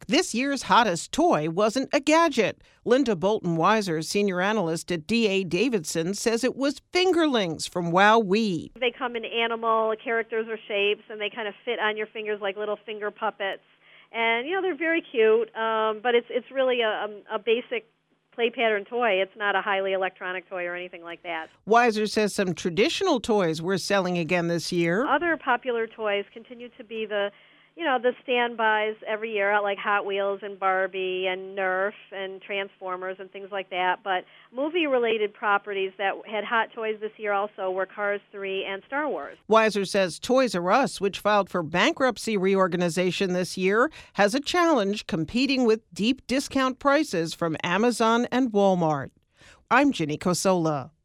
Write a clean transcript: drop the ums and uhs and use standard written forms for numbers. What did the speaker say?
This year's hottest toy wasn't a gadget. Linda Bolton-Weiser, senior analyst at D.A. Davidson, says it was fingerlings from WowWee. They come in animal characters or shapes, and they kind of fit on your fingers like little finger puppets. And, they're very cute, but it's really a basic play pattern toy. It's not a highly electronic toy or anything like that. Weiser says some traditional toys were selling again this year. Other popular toys continue to be the standbys every year, like Hot Wheels and Barbie and Nerf and Transformers and things like that. But movie-related properties that had hot toys this year also were Cars 3 and Star Wars. Weiser says Toys R Us, which filed for bankruptcy reorganization this year, has a challenge competing with deep discount prices from Amazon and Walmart. I'm Ginny Cosola.